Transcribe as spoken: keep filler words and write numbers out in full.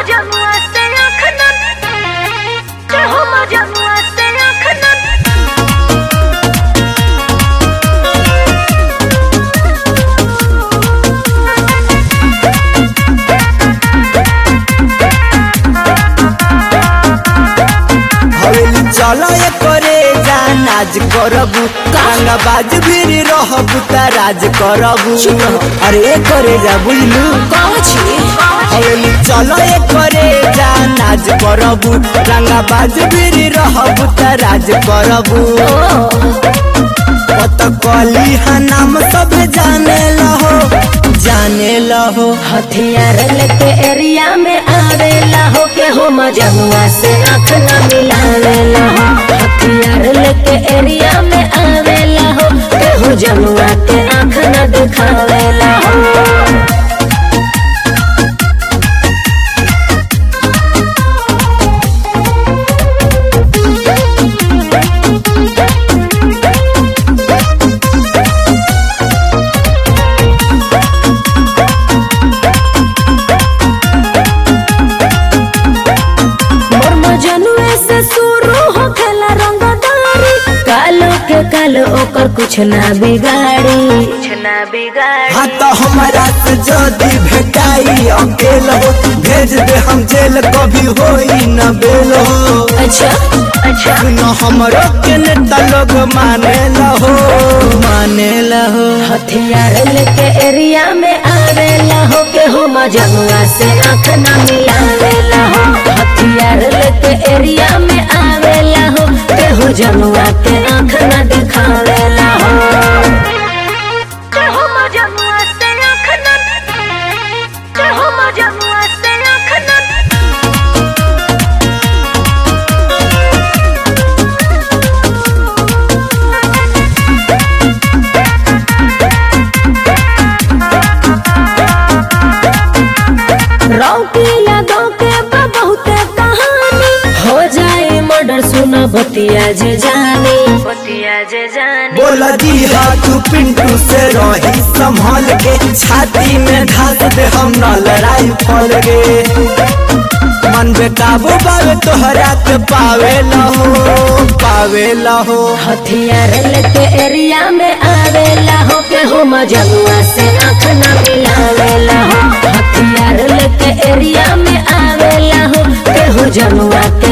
मजनुआ से आँख न चाहो मजनुआ से आँख न चलो ये करे नाज करबू रंगा बाज भी रहबू त राज करबू। अरे ये करे जा बुझलू हवेली चलो ये करे जा नाज करबू रंगा बाज भी रहबू त राज करबू। पत कली हा नाम सब जाने लहो जाने लहो हथियार लेके एरिया में आवे लहो के हो मजनुआ से आँख न मिलावे लहो। हथियार लेके एरिया में आवे लहो के हो जनुआ के आँख न दिखावे लहो। कालो ओकर कुछ ना बिगाड़ी कुछ ना बिगाड़ी। हाँ तो हमारा से जदी भेटाई अकेला हो भेज दे हम जेल कभी होई न बेल हो। अच्छा अच्छा सुनो हमरो के नेता लोग माने लहो माने लहो। हथियार लेके एरिया में आवे लहो के हो मजनुआ से आँख न मिलावे लहो। हथियार लेके एरिया में आवे लहो के हो जनुआ के आँख न दिखावे लहो। के हो मजनुआ से आँख न के हो मजनुआ से आँख न रौकी यादों के बहुते कहानी हो जाए मर्डर सुना बतिया जे जानी बतिया जे जानी। बोला जी हाँ तू पिंटू से रही संभाल के छाती में घास दे हम न लड़ाई फल गे। मन बेकाबू बावे तोहरा के पावे लहो पावे लहो। हथियार लेके एरिया में आवे लहो के हो मजनुआ से आँख न मिलावे लहो। हथियार लेके एरिया में आवे लहो के हो जनुआ के